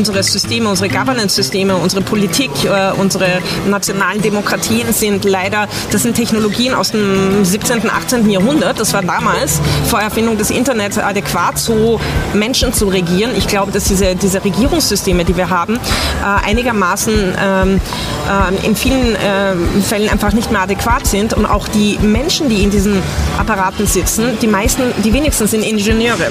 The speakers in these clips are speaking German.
unsere Systeme, unsere Governance-Systeme, unsere Politik, unsere nationalen Demokratien das sind Technologien aus dem 17., 18. Jahrhundert. Das war damals, vor Erfindung des Internets, adäquat, so Menschen zu regieren. Ich glaube, dass diese Regierungssysteme, die wir haben, einigermaßen in vielen Fällen einfach nicht mehr adäquat sind. Und auch die Menschen, die in diesen Apparaten sitzen, die wenigsten sind Ingenieure.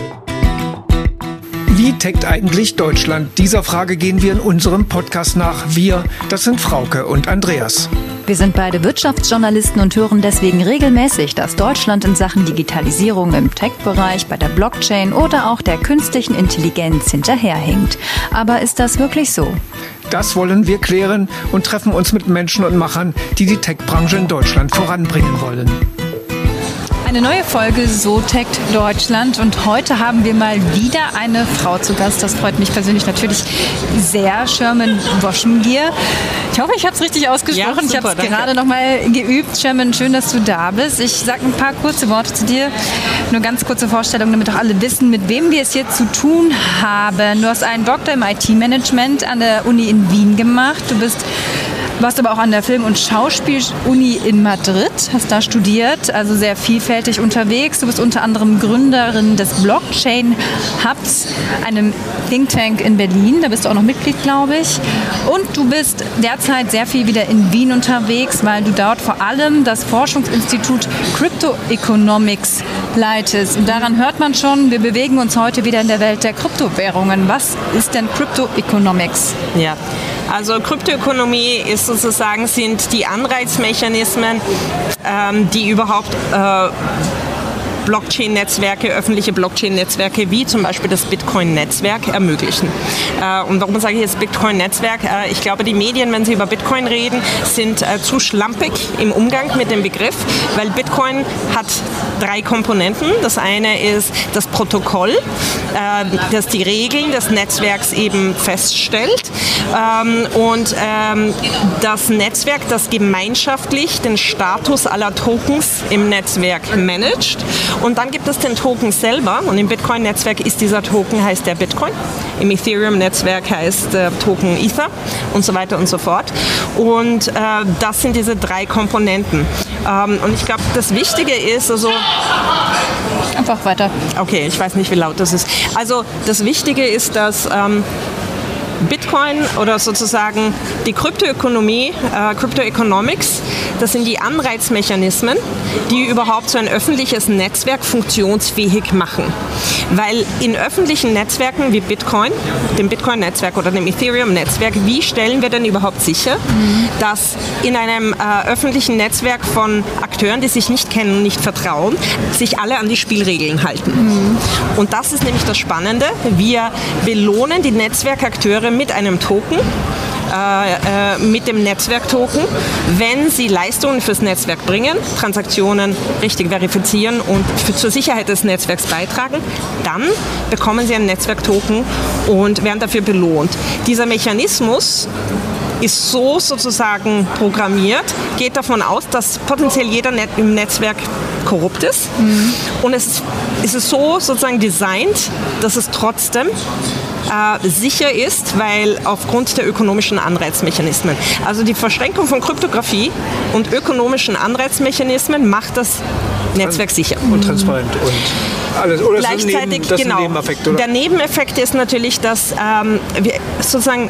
Wie tickt eigentlich Deutschland? Dieser Frage gehen wir in unserem Podcast nach. Wir, das sind Frauke und Andreas. Wir sind beide Wirtschaftsjournalisten und hören deswegen regelmäßig, dass Deutschland in Sachen Digitalisierung im Tech-Bereich, bei der Blockchain oder auch der künstlichen Intelligenz hinterherhinkt. Aber ist das wirklich so? Das wollen wir klären und treffen uns mit Menschen und Machern, die die Tech-Branche in Deutschland voranbringen wollen. Eine neue Folge So Teckt Deutschland und heute haben wir mal wieder eine Frau zu Gast. Das freut mich persönlich natürlich sehr. Sherman Woschengier. Ich hoffe, ich habe es richtig ausgesprochen. Ja, super, ich habe es gerade noch mal geübt. Sherman, schön, dass du da bist. Ich sage ein paar kurze Worte zu dir. Nur ganz kurze Vorstellung, damit auch alle wissen, mit wem wir es hier zu tun haben. Du hast einen Doktor im IT-Management an der Uni in Wien gemacht. Du warst aber auch an der Film- und Schauspiel-Uni in Madrid, hast da studiert, also sehr vielfältig unterwegs. Du bist unter anderem Gründerin des Blockchain-Hubs, einem Think Tank in Berlin. Da bist du auch noch Mitglied, glaube ich. Und du bist derzeit sehr viel wieder in Wien unterwegs, weil du dort vor allem das Forschungsinstitut Crypto Economics leitest. Und daran hört man schon, wir bewegen uns heute wieder in der Welt der Kryptowährungen. Was ist denn Crypto Economics? Ja. Also Kryptoökonomie sind die Anreizmechanismen, die überhaupt Blockchain-Netzwerke, öffentliche Blockchain-Netzwerke wie zum Beispiel das Bitcoin-Netzwerk ermöglichen. Und warum sage ich jetzt Bitcoin-Netzwerk? Ich glaube, die Medien, wenn sie über Bitcoin reden, sind zu schlampig im Umgang mit dem Begriff, weil Bitcoin hat 3 Komponenten. Das eine ist das Protokoll, das die Regeln des Netzwerks eben feststellt, und das Netzwerk, das gemeinschaftlich den Status aller Tokens im Netzwerk managt. Und dann gibt es den Token selber, und im Bitcoin-Netzwerk ist dieser Token, heißt der Bitcoin. Im Ethereum-Netzwerk heißt der Token Ether und so weiter und so fort. Und das sind diese 3 Komponenten. Und ich glaube, das Wichtige ist, Einfach weiter. Okay, ich weiß nicht, wie laut das ist. Also das Wichtige ist, dass Bitcoin oder sozusagen die Kryptoökonomie, Crypto Economics, das sind die Anreizmechanismen, die überhaupt so ein öffentliches Netzwerk funktionsfähig machen. Weil in öffentlichen Netzwerken wie Bitcoin, dem Bitcoin-Netzwerk oder dem Ethereum-Netzwerk, wie stellen wir denn überhaupt sicher, dass in einem öffentlichen Netzwerk von Akteuren, die sich nicht kennen und nicht vertrauen, sich alle an die Spielregeln halten? Und das ist nämlich das Spannende. Wir belohnen die Netzwerkakteure mit einem Token, mit dem Netzwerktoken, wenn sie Leistungen fürs Netzwerk bringen, Transaktionen richtig verifizieren und zur Sicherheit des Netzwerks beitragen, dann bekommen sie einen Netzwerktoken und werden dafür belohnt. Dieser Mechanismus ist so sozusagen programmiert, geht davon aus, dass potenziell jeder im Netzwerk korrupt ist. Und es ist so sozusagen designt, dass es trotzdem sicher ist, weil aufgrund der ökonomischen Anreizmechanismen. Also die Verschränkung von Kryptographie und ökonomischen Anreizmechanismen macht das Netzwerk sicher. Und transparent und alles. Oder gleichzeitig, das ist ein Nebeneffekt, oder? Der Nebeneffekt ist natürlich, dass wir sozusagen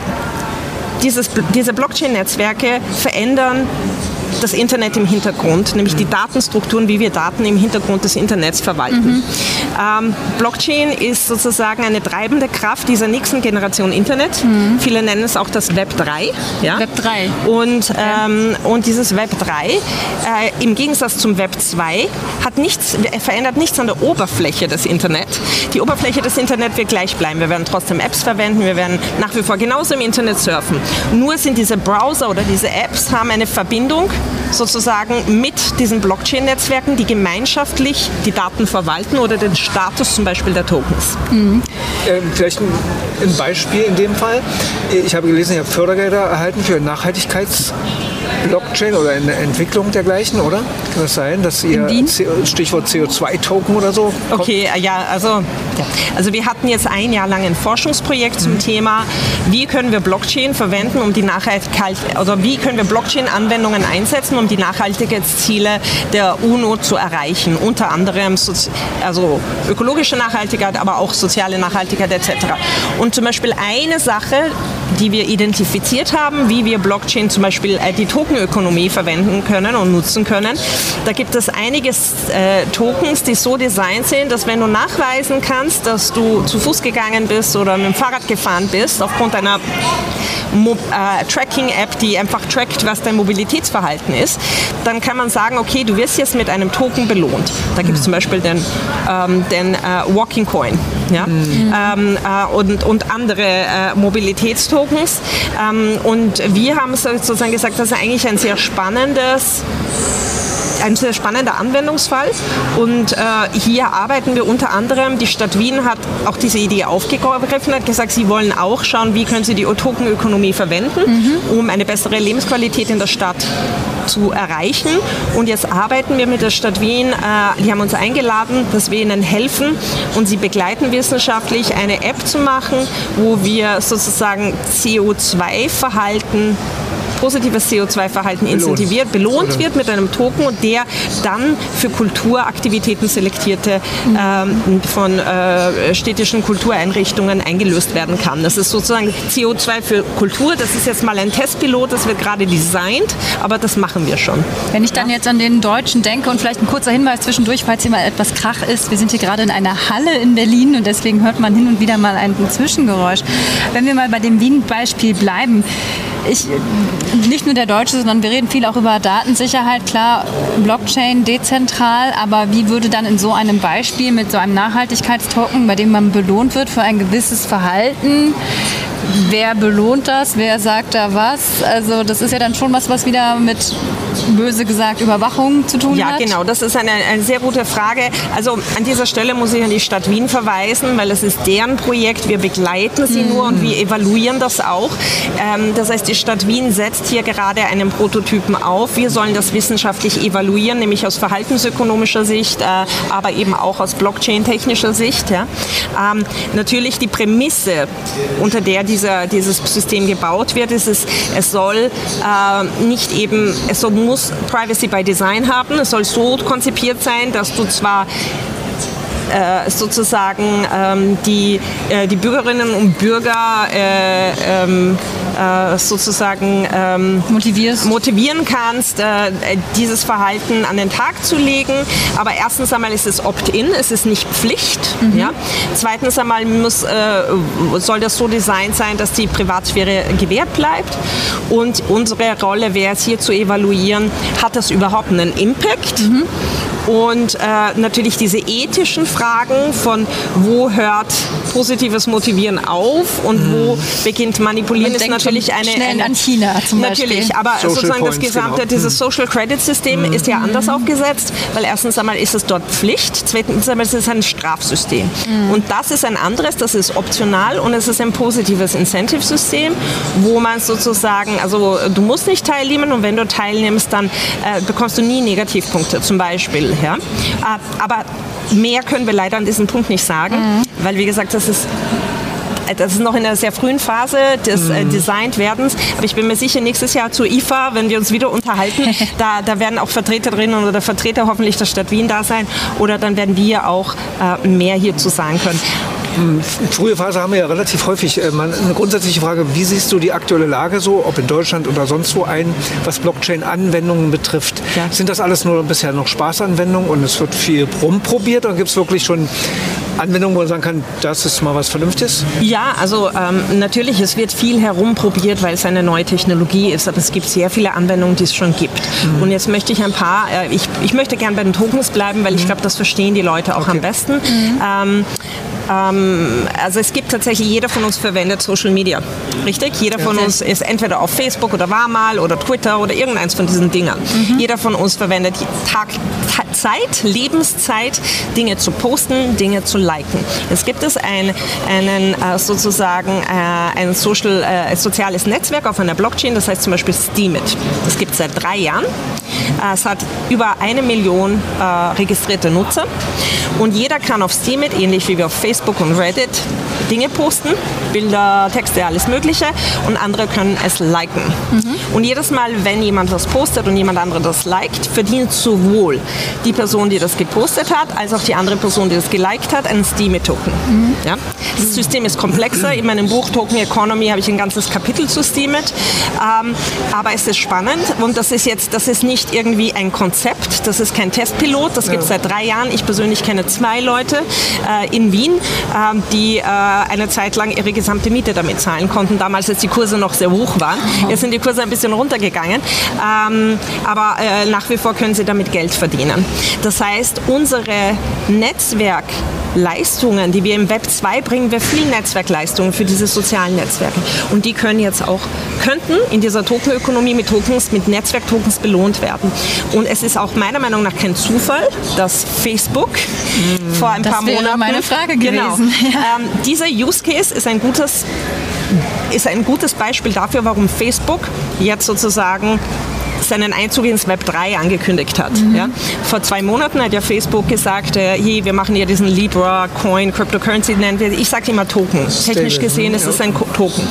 diese Blockchain-Netzwerke verändern das Internet im Hintergrund, nämlich die Datenstrukturen, wie wir Daten im Hintergrund des Internets verwalten. Blockchain ist sozusagen eine treibende Kraft dieser nächsten Generation Internet. Viele nennen es auch das Web 3. Ja? Web 3. Und dieses Web 3, im Gegensatz zum Web 2, verändert nichts an der Oberfläche des Internet. Die Oberfläche des Internet wird gleich bleiben. Wir werden trotzdem Apps verwenden, wir werden nach wie vor genauso im Internet surfen. Nur sind diese Browser oder diese Apps haben eine Verbindung sozusagen mit diesen Blockchain-Netzwerken, die gemeinschaftlich die Daten verwalten oder den Status zum Beispiel der Tokens. Vielleicht ein Beispiel in dem Fall. Ich habe gelesen, ihr habt Fördergelder erhalten für Nachhaltigkeits-Blockchain oder eine Entwicklung dergleichen, oder? Kann das sein, dass ihr Stichwort CO2-Token oder so kommt? Okay, ja, also Ja. Also wir hatten jetzt ein Jahr lang ein Forschungsprojekt zum Thema, wie können wir Blockchain verwenden, um die Nachhaltigkeit, also wie können wir Blockchain-Anwendungen einsetzen, um die Nachhaltigkeitsziele der UNO zu erreichen. Unter anderem also ökologische Nachhaltigkeit, aber auch soziale Nachhaltigkeit etc. Und zum Beispiel eine Sache, die wir identifiziert haben, wie wir Blockchain zum Beispiel die Tokenökonomie verwenden können und nutzen können. Da gibt es einige Tokens, die so designt sind, dass wenn du nachweisen kannst, dass du zu Fuß gegangen bist oder mit dem Fahrrad gefahren bist, aufgrund einer Tracking-App, die einfach trackt, was dein Mobilitätsverhalten ist, dann kann man sagen, okay, du wirst jetzt mit einem Token belohnt. Da gibt es zum Beispiel den Walking Coin, ja? Und andere Mobilitätstokens. Und wir haben sozusagen gesagt, das ist eigentlich ein sehr spannender Anwendungsfall und hier arbeiten wir unter anderem, die Stadt Wien hat auch diese Idee aufgegriffen, hat gesagt, sie wollen auch schauen, wie können sie die Tokenökonomie verwenden, um eine bessere Lebensqualität in der Stadt zu erreichen. Und jetzt arbeiten wir mit der Stadt Wien, die haben uns eingeladen, dass wir ihnen helfen und sie begleiten wissenschaftlich, eine App zu machen, wo wir sozusagen positives CO2-Verhalten incentiviert, belohnt wird mit einem Token und der dann für Kulturaktivitäten selektierte von städtischen Kultureinrichtungen eingelöst werden kann. Das ist sozusagen CO2 für Kultur. Das ist jetzt mal ein Testpilot, das wird gerade designt, aber das machen wir schon. Wenn ich dann jetzt an den Deutschen denke und vielleicht ein kurzer Hinweis zwischendurch, falls hier mal etwas Krach ist. Wir sind hier gerade in einer Halle in Berlin und deswegen hört man hin und wieder mal ein Zwischengeräusch. Wenn wir mal bei dem Wien-Beispiel bleiben, nicht nur der Deutsche, sondern wir reden viel auch über Datensicherheit, klar, Blockchain, dezentral, aber wie würde dann in so einem Beispiel mit so einem Nachhaltigkeitstoken, bei dem man belohnt wird für ein gewisses Verhalten, wer belohnt das, wer sagt da was? Also das ist ja dann schon was wieder mit, böse gesagt, Überwachung zu tun hat. Ja, genau, das ist eine sehr gute Frage. Also an dieser Stelle muss ich an die Stadt Wien verweisen, weil es ist deren Projekt, wir begleiten sie nur und wir evaluieren das auch. Das heißt, die Stadt Wien setzt hier gerade einen Prototypen auf. Wir sollen das wissenschaftlich evaluieren, nämlich aus verhaltensökonomischer Sicht, aber eben auch aus Blockchain-technischer Sicht. Ja. Natürlich die Prämisse, unter der dieses System gebaut wird, ist es soll muss Privacy by Design haben. Es soll so konzipiert sein, dass du zwar sozusagen die Bürgerinnen und Bürger motivieren kannst, dieses Verhalten an den Tag zu legen. Aber erstens einmal ist es Opt-in, es ist nicht Pflicht. Ja? Zweitens einmal soll das so designt sein, dass die Privatsphäre gewährt bleibt. Und unsere Rolle wäre es hier zu evaluieren, hat das überhaupt einen Impact? Und natürlich diese ethischen Fragen von wo hört positives Motivieren auf und wo beginnt Manipulieren, ist natürlich eine an China zum Beispiel. Natürlich, aber Social sozusagen Points, das gesamte, dieses Social Credit System ist ja anders aufgesetzt, weil erstens einmal ist es dort Pflicht, zweitens einmal ist es ein Strafsystem. Und das ist ein anderes, das ist optional und es ist ein positives Incentive-System, wo man sozusagen, also du musst nicht teilnehmen und wenn du teilnimmst, dann bekommst du nie Negativpunkte zum Beispiel. Ja? Aber mehr können wir leider an diesem Punkt nicht sagen, weil wie gesagt, das ist noch in einer sehr frühen Phase des Designt-Werdens. Aber ich bin mir sicher, nächstes Jahr zur IFA, wenn wir uns wieder unterhalten, da werden auch Vertreterinnen oder Vertreter hoffentlich der Stadt Wien da sein. Oder dann werden wir auch mehr hierzu sagen können. Frühe Phase haben wir ja relativ häufig eine grundsätzliche Frage, wie siehst du die aktuelle Lage so, ob in Deutschland oder sonst wo was Blockchain-Anwendungen betrifft? Ja. Sind das alles nur bisher noch Spaßanwendungen und es wird viel rumprobiert oder gibt es wirklich schon Anwendungen, wo man sagen kann, das ist mal was Vernünftiges? Ja, also natürlich, es wird viel herumprobiert, weil es eine neue Technologie ist, aber es gibt sehr viele Anwendungen, die es schon gibt. Und jetzt möchte ich ich möchte gerne bei den Tokens bleiben, weil ich glaube, das verstehen die Leute auch am besten. Also es gibt tatsächlich, jeder von uns verwendet Social Media, richtig? Jeder von uns ist entweder auf Facebook oder war mal oder Twitter oder irgendeins von diesen Dingern. Jeder von uns verwendet Lebenszeit, Dinge zu posten, Dinge zu liken. Jetzt gibt es ein soziales Netzwerk auf einer Blockchain, das heißt zum Beispiel Steemit. Das gibt es seit 3 Jahren. Es hat über 1 Million registrierte Nutzer und jeder kann auf Steemit, ähnlich wie wir auf Facebook und Reddit, Dinge posten, Bilder, Texte, alles Mögliche, und andere können es liken. Und jedes Mal, wenn jemand was postet und jemand andere das liked, verdient sowohl die Person, die das gepostet hat, als auch die andere Person, die das geliked hat, einen Steemit-Token. Ja? Das System ist komplexer. In meinem Buch Token Economy habe ich ein ganzes Kapitel zu Steemit. Aber es ist spannend und das ist nicht irgendwie ein Konzept, das ist kein Testpilot, das gibt es seit 3 Jahren. Ich persönlich kenne 2 Leute in Wien, die eine Zeit lang ihre gesamte Miete damit zahlen konnten, damals, als die Kurse noch sehr hoch waren. Jetzt sind die Kurse ein bisschen runtergegangen, aber nach wie vor können sie damit Geld verdienen. Das heißt, unsere Netzwerkleistungen, die wir im Web 2 bringen, wir viel Netzwerkleistungen für diese sozialen Netzwerke. Und die könnten in dieser Tokenökonomie mit Netzwerktokens belohnt werden. Und es ist auch meiner Meinung nach kein Zufall, dass Facebook vor ein paar Monaten... Das wäre meine Frage gewesen. Genau, dieser Use Case ist ein gutes Beispiel dafür, warum Facebook jetzt sozusagen seinen Einzug ins Web 3 angekündigt hat. Ja? Vor 2 Monaten hat ja Facebook gesagt, hey, wir machen ja diesen Libra Coin, Cryptocurrency nennen wir. Ich sage immer Token. Technisch gesehen ist es ein Token.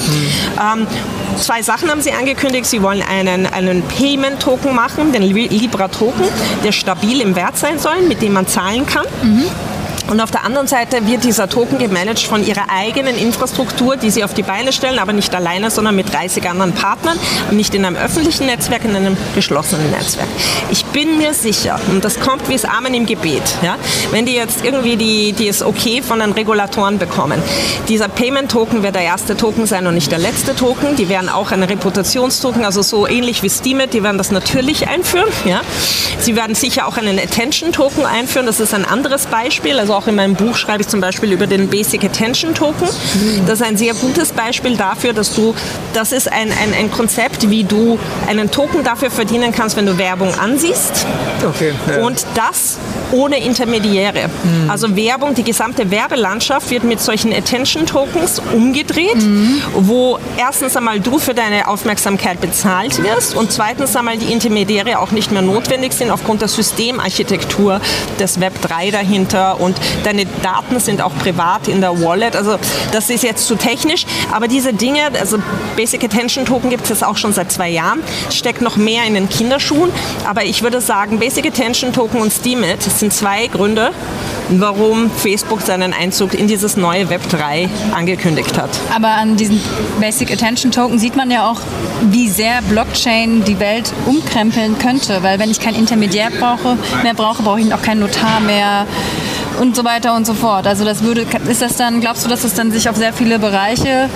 2 Sachen haben sie angekündigt. Sie wollen einen Payment-Token machen, den Libra-Token, der stabil im Wert sein soll, mit dem man zahlen kann. Und auf der anderen Seite wird dieser Token gemanagt von ihrer eigenen Infrastruktur, die sie auf die Beine stellen, aber nicht alleine, sondern mit 30 anderen Partnern und nicht in einem öffentlichen Netzwerk, in einem geschlossenen Netzwerk. Ich bin mir sicher, und das kommt wie das Amen im Gebet, ja, wenn die jetzt irgendwie die es okay von den Regulatoren bekommen. Dieser Payment-Token wird der erste Token sein und nicht der letzte Token. Die werden auch einen Reputationstoken, also so ähnlich wie Steemit, die werden das natürlich einführen. Ja. Sie werden sicher auch einen Attention-Token einführen, das ist ein anderes Beispiel, also auch in meinem Buch schreibe ich zum Beispiel über den Basic Attention Token. Das ist ein sehr gutes Beispiel dafür, das ist ein Konzept, wie du einen Token dafür verdienen kannst, wenn du Werbung ansiehst. Okay, ja. Und das ohne Intermediäre. Also Werbung, die gesamte Werbelandschaft wird mit solchen Attention Tokens umgedreht, wo erstens einmal du für deine Aufmerksamkeit bezahlt wirst und zweitens einmal die Intermediäre auch nicht mehr notwendig sind aufgrund der Systemarchitektur des Web 3 dahinter und deine Daten sind auch privat in der Wallet. Also das ist jetzt zu technisch, aber diese Dinge, also Basic Attention Token gibt es jetzt auch schon seit 2 Jahren, steckt noch mehr in den Kinderschuhen, aber ich würde sagen, Basic Attention Token und Steemit, das sind 2 Gründe, warum Facebook seinen Einzug in dieses neue Web 3 angekündigt hat. Aber an diesen Basic Attention Token sieht man ja auch, wie sehr Blockchain die Welt umkrempeln könnte, weil wenn ich kein Intermediär brauche, brauche ich auch keinen Notar mehr und so weiter und so fort. Also glaubst du, dass das dann sich auf sehr viele Bereiche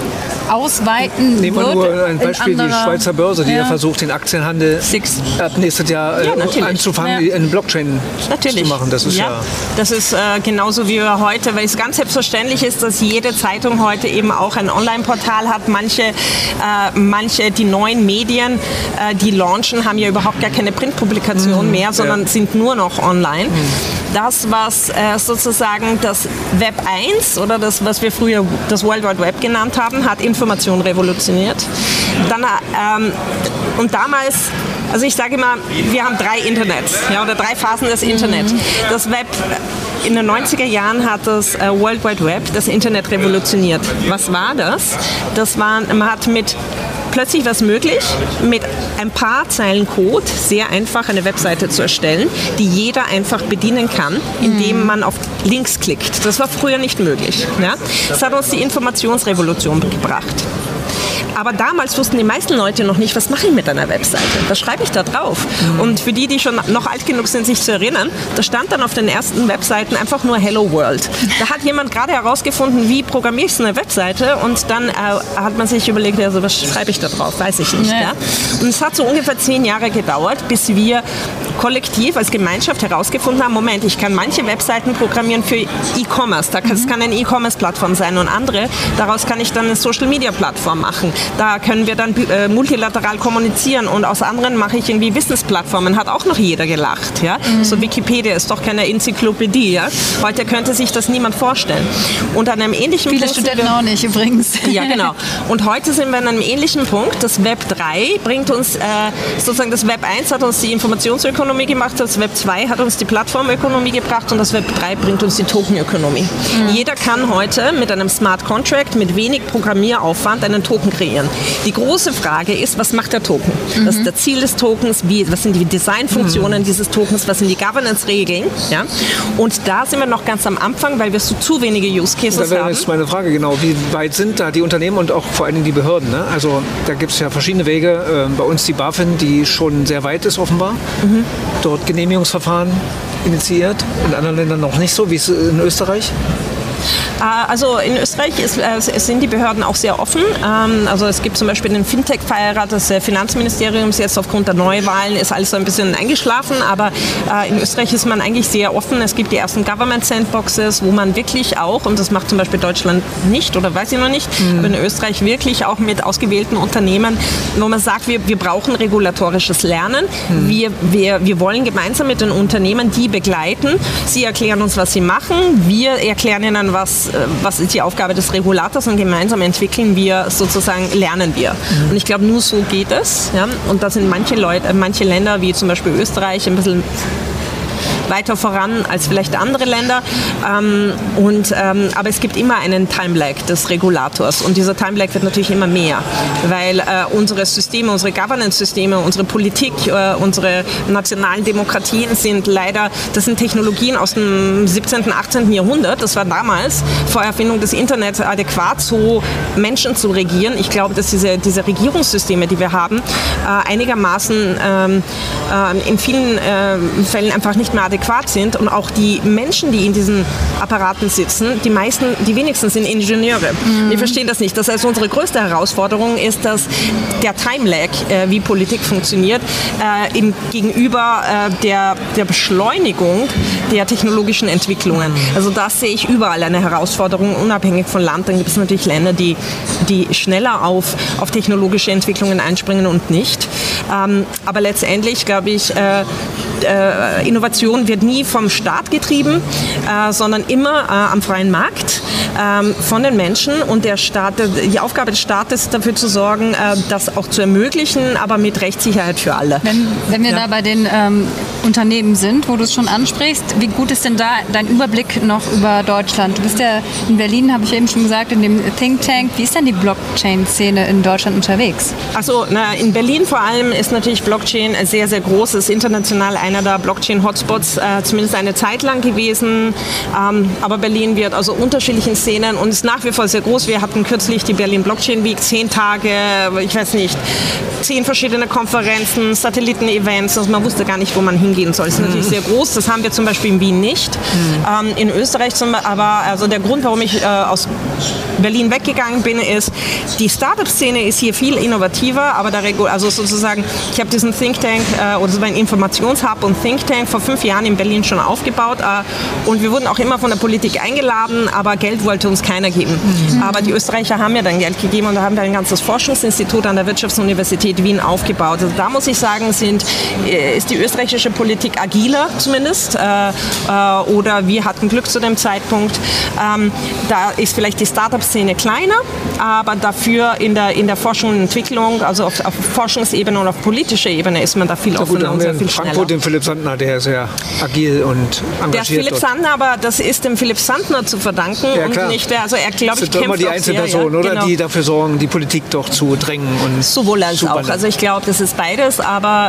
ausweiten Nehmen wir nur ein Beispiel, die Schweizer Börse, die ja versucht, den Aktienhandel ab nächstes Jahr anzufangen, eine Blockchain zu machen. Das ist Das ist genauso wie wir heute, weil es ganz selbstverständlich ist, dass jede Zeitung heute eben auch ein Online-Portal hat. Manche, die neuen Medien, die launchen, haben ja überhaupt gar keine Printpublikation mehr, sondern sind nur noch online. Das, was sozusagen das Web 1 oder das, was wir früher das World Wide Web genannt haben, hat Information revolutioniert. Und damals, also ich sage immer, wir haben 3 Internets, oder 3 Phasen des Internet. Das Web in den 90er Jahren hat das World Wide Web das Internet revolutioniert. Was war das? Man hat plötzlich was möglich, mit ein paar Zeilen Code sehr einfach eine Webseite zu erstellen, die jeder einfach bedienen kann, indem man auf Links klickt. Das war früher nicht möglich. Ja? Das hat uns die Informationsrevolution gebracht. Aber damals wussten die meisten Leute noch nicht, was mache ich mit einer Webseite? Was schreibe ich da drauf? Und für die schon noch alt genug sind, sich zu erinnern, da stand dann auf den ersten Webseiten einfach nur Hello World. Da hat jemand gerade herausgefunden, wie programmiere ich so eine Webseite und dann hat man sich überlegt, also was schreibe ich da drauf? Weiß ich nicht. Ja. Und es hat so ungefähr 10 Jahre gedauert, bis wir kollektiv als Gemeinschaft herausgefunden haben, Moment, ich kann manche Webseiten programmieren für E-Commerce. Das kann eine E-Commerce-Plattform sein und andere. Daraus kann ich dann eine Social-Media-Plattform machen. Da können wir dann multilateral kommunizieren und aus anderen mache ich irgendwie Wissensplattformen. Hat auch noch jeder gelacht. Ja? So Wikipedia ist doch keine Enzyklopädie. Ja? Heute könnte sich das niemand vorstellen. Und an einem ähnlichen Viele Studenten auch nicht übrigens. Ja, genau. Und heute sind wir an einem ähnlichen Punkt. Das Web 3 bringt uns, sozusagen das Web 1 hat uns die Informationsökonomie gemacht, das Web 2 hat uns die Plattformökonomie gebracht und das Web 3 bringt uns die Tokenökonomie. Jeder kann heute mit einem Smart Contract, mit wenig Programmieraufwand einen Token kreieren. Die große Frage ist, was macht der Token? Was ist das Ziel des Tokens? Was sind die Designfunktionen dieses Tokens? Was sind die Governance-Regeln? Ja? Und da sind wir noch ganz am Anfang, weil wir so zu wenige Use Cases haben. Da wäre jetzt meine Frage, genau, wie weit sind da die Unternehmen und auch vor allen Dingen die Behörden? Ne? Also da gibt es ja verschiedene Wege. Bei uns die BaFin, die schon sehr weit ist offenbar. Dort Genehmigungsverfahren initiiert, in anderen Ländern noch nicht so, wie es in Österreich? Also in Österreich sind die Behörden auch sehr offen. Also es gibt zum Beispiel den Fintech-Feierrat des Finanzministeriums. Jetzt aufgrund der Neuwahlen ist alles so ein bisschen eingeschlafen, aber in Österreich ist man eigentlich sehr offen. Es gibt die ersten Government-Sandboxes, wo man wirklich auch, und das macht zum Beispiel Deutschland nicht oder weiß ich noch nicht, aber in Österreich wirklich auch mit ausgewählten Unternehmen, wo man sagt, wir brauchen regulatorisches Lernen. Wir wollen gemeinsam mit den Unternehmen die begleiten. Sie erklären uns, was sie machen. Wir erklären ihnen, was ist die Aufgabe des Regulators und gemeinsam lernen wir. Und ich glaube, nur so geht es. Ja? Und da sind manche Länder, wie zum Beispiel Österreich, ein bisschen weiter voran als vielleicht andere Länder. Aber es gibt immer einen Time-Lag des Regulators und dieser Time-Lag wird natürlich immer mehr, weil unsere Systeme, unsere Governance-Systeme, unsere Politik, unsere nationalen Demokratien sind leider, das sind Technologien aus dem 17., 18. Jahrhundert. Das war damals vor Erfindung des Internets adäquat, so Menschen zu regieren. Ich glaube, dass diese Regierungssysteme, die wir haben, einigermaßen in vielen Fällen einfach nicht mehr adäquat sind und auch die Menschen, die in diesen Apparaten sitzen, die wenigsten sind Ingenieure. Die verstehen das nicht. Das heißt, unsere größte Herausforderung ist, dass der Time-Lag, wie Politik funktioniert, gegenüber der Beschleunigung der technologischen Entwicklungen. Also das sehe ich überall eine Herausforderung, unabhängig von Land. Dann gibt es natürlich Länder, die schneller auf technologische Entwicklungen einspringen und nicht. Aber letztendlich, glaube ich, Innovation wird nie vom Staat getrieben, sondern immer am freien Markt von den Menschen und die Aufgabe des Staates dafür zu sorgen, das auch zu ermöglichen, aber mit Rechtssicherheit für alle. Wenn wir da bei den Unternehmen sind, wo du es schon ansprichst, wie gut ist denn da dein Überblick noch über Deutschland? Du bist ja in Berlin, habe ich eben schon gesagt, in dem Think Tank. Wie ist denn die Blockchain-Szene in Deutschland unterwegs? Also in Berlin vor allem ist natürlich Blockchain sehr, sehr groß. Es ist international einer der Blockchain-Hotspots, zumindest eine Zeit lang gewesen. Aber Berlin wird also unterschiedlichen Szenen und ist nach wie vor sehr groß. Wir hatten kürzlich die Berlin Blockchain Week, 10 Tage, ich weiß nicht, 10 verschiedene Konferenzen, Satelliten-Events. Also man wusste gar nicht, wo man hingehen soll. Das ist natürlich sehr groß. Das haben wir zum Beispiel in Wien nicht. In Österreich aber also der Grund, warum ich aus Berlin weggegangen bin, ist, die Startup-Szene ist hier viel innovativer, aber also sozusagen, ich habe diesen Think Tank oder so ein Informationshub und Think Tank vor 5 Jahren in Berlin schon aufgebaut und wir wurden auch immer von der Politik eingeladen, aber Geld wollte uns keiner geben. Aber die Österreicher haben ja dann Geld gegeben und da haben wir ein ganzes Forschungsinstitut an der Wirtschaftsuniversität Wien aufgebaut. Also da muss ich sagen, ist die österreichische Politik agiler zumindest oder wir hatten Glück zu dem Zeitpunkt. Da ist vielleicht die Startup-Szene kleiner, aber dafür in der Forschung und Entwicklung, also auf Forschungsebene und auf politischer Ebene ist man da viel offener und sehr viel schneller. Frankfurt den Philipp Sandner, der sehr agil und engagiert. Der Philipp Sandner, aber das ist dem Philipp Sandner zu verdanken und nicht also er glaube ich kämpft immer die Einzelpersonen, oder? Genau. Die dafür sorgen, die Politik doch zu drängen und sowohl als auch. Also ich glaube, das ist beides, aber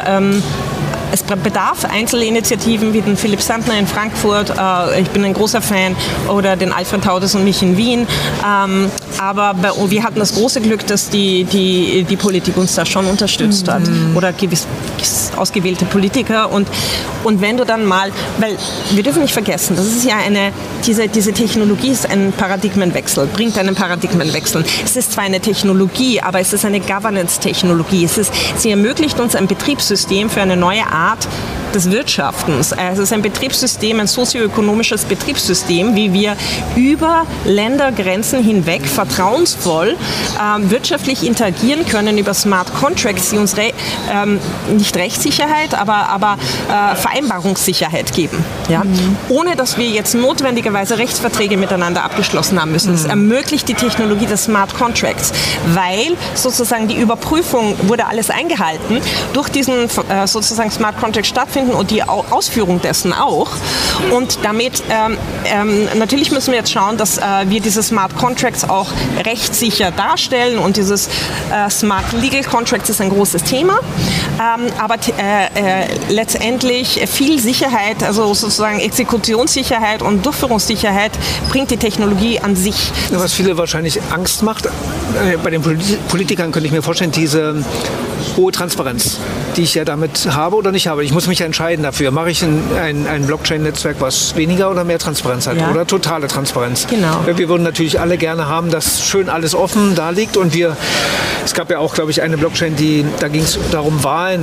es bedarf Einzelinitiativen wie den Philipp Sandner in Frankfurt, ich bin ein großer Fan, oder den Alfred Taudes und mich in Wien. Aber wir hatten das große Glück, dass die Politik uns da schon unterstützt hat. Oder gewiss ausgewählte Politiker. Und wenn du dann mal, weil wir dürfen nicht vergessen, das ist ja diese Technologie ist ein Paradigmenwechsel, bringt einen Paradigmenwechsel. Es ist zwar eine Technologie, aber es ist eine Governance-Technologie. Sie ermöglicht uns ein Betriebssystem für eine neue Art des Wirtschaftens. Es ist ein Betriebssystem, ein sozioökonomisches Betriebssystem, wie wir über Ländergrenzen hinweg vertrauensvoll wirtschaftlich interagieren können über Smart Contracts, die uns nicht Rechtssicherheit, aber Vereinbarungssicherheit geben. Ja? Ohne dass wir jetzt notwendigerweise Rechtsverträge miteinander abgeschlossen haben müssen. Das ermöglicht die Technologie des Smart Contracts, weil sozusagen die Überprüfung wurde alles eingehalten, durch diesen sozusagen Smart Contract stattfinden und die Ausführung dessen auch. Und damit natürlich müssen wir jetzt schauen, dass wir diese Smart Contracts auch rechtssicher darstellen, und dieses Smart Legal Contracts ist ein großes Thema, aber letztendlich viel Sicherheit, also sozusagen Exekutionssicherheit und Durchführungssicherheit bringt die Technologie an sich. Was viele wahrscheinlich Angst macht, bei den Politikern könnte ich mir vorstellen, diese hohe Transparenz, die ich ja damit habe oder nicht habe. Ich muss mich entscheiden dafür. Mache ich ein Blockchain-Netzwerk, was weniger oder mehr Transparenz hat, oder totale Transparenz. Genau. Wir würden natürlich alle gerne haben, dass schön alles offen da liegt, und es gab ja auch, glaube ich, eine Blockchain, da ging es darum, Wahlen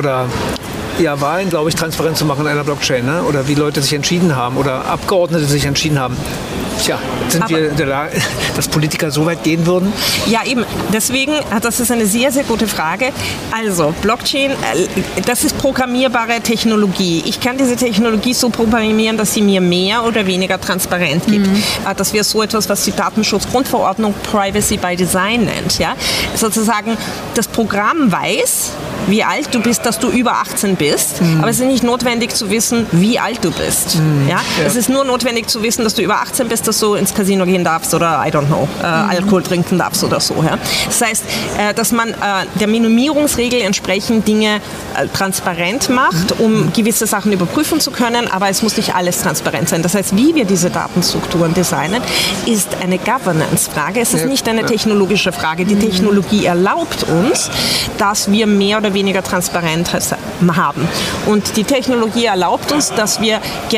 Wahlen, glaube ich, transparent zu machen in einer Blockchain, ne? Oder wie Leute sich entschieden haben oder Abgeordnete sich entschieden haben. Tja, sind wir in der Lage, dass Politiker so weit gehen würden? Ja, eben. Deswegen, das ist eine sehr, sehr gute Frage. Also, Blockchain, das ist programmierbare Technologie. Ich kann diese Technologie so programmieren, dass sie mir mehr oder weniger transparent gibt. Dass wir so etwas, was die Datenschutzgrundverordnung Privacy by Design nennt. Ja? Sozusagen, das Programm weiß, wie alt du bist, dass du über 18 bist, aber es ist nicht notwendig zu wissen, wie alt du bist. Ja? Es ist nur notwendig zu wissen, dass du über 18 bist, dass du ins Casino gehen darfst oder, I don't know, Alkohol trinken darfst oder so. Ja? Das heißt, dass man der Minimierungsregel entsprechend Dinge transparent macht, um gewisse Sachen überprüfen zu können, aber es muss nicht alles transparent sein. Das heißt, wie wir diese Datenstrukturen designen, ist eine Governance-Frage. Es ist nicht eine technologische Frage. Die Technologie erlaubt uns, dass wir mehr oder weniger Transparenz haben. Und die Technologie erlaubt uns, dass wir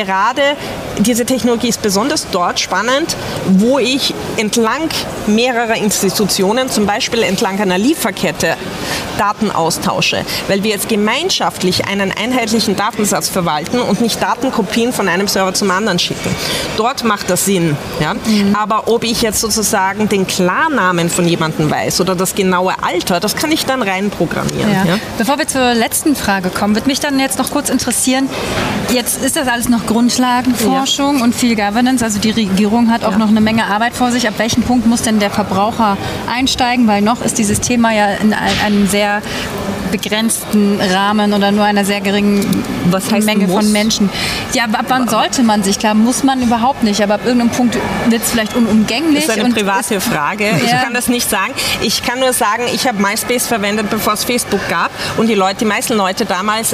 diese Technologie ist besonders dort spannend, wo ich entlang mehrerer Institutionen, zum Beispiel entlang einer Lieferkette, Daten austausche, weil wir jetzt gemeinschaftlich einen einheitlichen Datensatz verwalten und nicht Datenkopien von einem Server zum anderen schicken. Dort macht das Sinn. Ja? Aber ob ich jetzt sozusagen den Klarnamen von jemandem weiß oder das genaue Alter, das kann ich dann reinprogrammieren. Ja. Ja? Bevor wir zur letzten Frage kommen, würde mich dann jetzt noch kurz interessieren, jetzt ist das alles noch Grundlagenforschung und viel Governance, also die Regierung hat auch noch eine Menge Arbeit vor sich. Ab welchem Punkt muss denn der Verbraucher einsteigen, weil noch ist dieses Thema ja in einem sehr begrenzten Rahmen oder nur einer sehr geringen Menge von Menschen. Ja, ab wann sollte man sich? Klar, muss man überhaupt nicht, aber ab irgendeinem Punkt wird es vielleicht unumgänglich. Das ist eine private Frage. Ich kann das nicht sagen. Ich kann nur sagen, ich habe MySpace verwendet, bevor es Facebook gab, und die meisten Leute damals,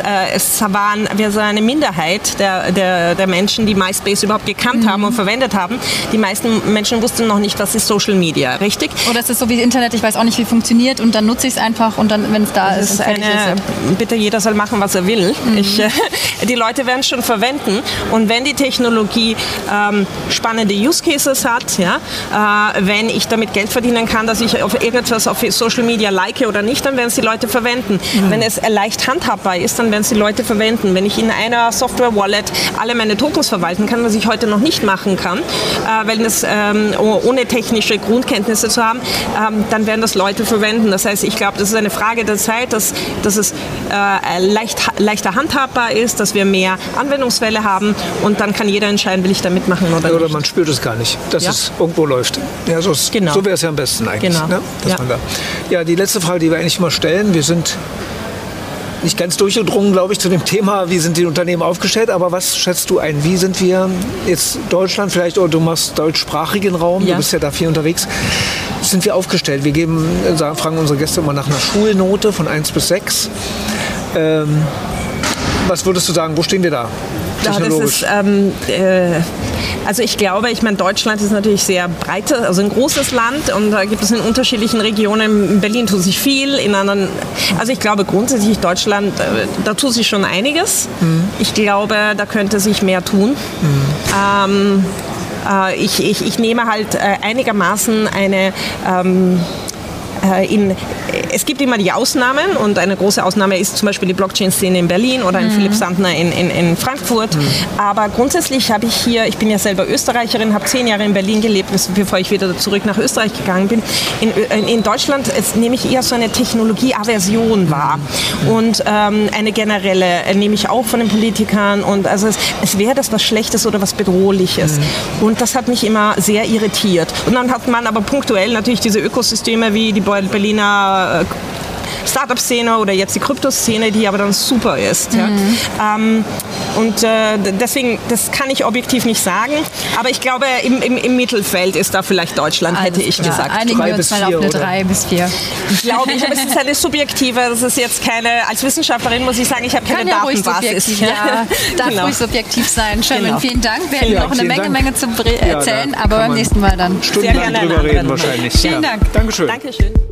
wir sind eine Minderheit der Menschen, die MySpace überhaupt gekannt haben und verwendet haben. Die meisten Menschen wussten noch nicht, was ist Social Media, richtig? Oder es ist so wie Internet, ich weiß auch nicht, wie funktioniert, und dann nutze ich es einfach, und dann, wenn es da ist, bitte jeder soll machen, was er will. Die Leute werden es schon verwenden, und wenn die Technologie spannende Use Cases hat, wenn ich damit Geld verdienen kann, dass ich auf irgendetwas auf Social Media like oder nicht, dann werden es die Leute verwenden. Wenn es leicht handhabbar ist, dann werden es die Leute verwenden. Wenn ich in einer Software-Wallet alle meine Tokens verwalten kann, was ich heute noch nicht machen kann, weil das ohne technische Grundkenntnisse zu haben, dann werden das Leute verwenden. Das heißt, ich glaube, das ist eine Frage der Zeit, dass es leichter handhabbar ist, dass wir mehr Anwendungsfälle haben, und dann kann jeder entscheiden, will ich da mitmachen oder nicht. Oder man spürt es gar nicht, dass es irgendwo läuft. Ja, so wäre es ja am besten eigentlich. Genau. Ne? Die letzte Frage, die wir eigentlich mal stellen, wir sind nicht ganz durchgedrungen, glaube ich, zu dem Thema, wie sind die Unternehmen aufgestellt, aber was schätzt du ein? Wie sind wir jetzt Deutschland vielleicht, oder du machst deutschsprachigen Raum, du bist ja da viel unterwegs, sind wir aufgestellt? Wir fragen unsere Gäste immer nach einer Schulnote von 1 bis 6. Was würdest du sagen, wo stehen wir da? Technologisch? Also ich glaube, Deutschland ist natürlich sehr breit, also ein großes Land, und da gibt es in unterschiedlichen Regionen, in Berlin tut sich viel, in anderen, also ich glaube grundsätzlich Deutschland, da tut sich schon einiges. Ich glaube, da könnte sich mehr tun. Ich nehme halt einigermaßen es gibt immer die Ausnahmen und eine große Ausnahme ist zum Beispiel die Blockchain-Szene in Berlin oder in Philipp Sandner in Frankfurt. Aber grundsätzlich ich bin ja selber Österreicherin, habe 10 Jahre in Berlin gelebt, bevor ich wieder zurück nach Österreich gegangen bin. In Deutschland nehme ich eher so eine Technologieaversion wahr und eine generelle nehme ich auch von den Politikern und also es wäre das was Schlechtes oder was Bedrohliches. Und das hat mich immer sehr irritiert. Und dann hat man aber punktuell natürlich diese Ökosysteme wie die Berliner Startup-Szene oder jetzt die Kryptoszene, die aber dann super ist. Ja. Deswegen, das kann ich objektiv nicht sagen, aber ich glaube, im Mittelfeld ist da vielleicht Deutschland, hätte ich gesagt. Einigen wir uns mal auf eine 3 bis 4. Glaube ich, aber es ist eine subjektive, das ist jetzt keine, als Wissenschaftlerin muss ich sagen, ich habe keine Datenbasis. Ja, darf ruhig subjektiv sein. Sherman, vielen Dank. Wir hätten noch eine Menge zu erzählen, aber beim nächsten Mal dann. Stundenlang drüber reden wahrscheinlich. Vielen Dank. Dankeschön. Dankeschön.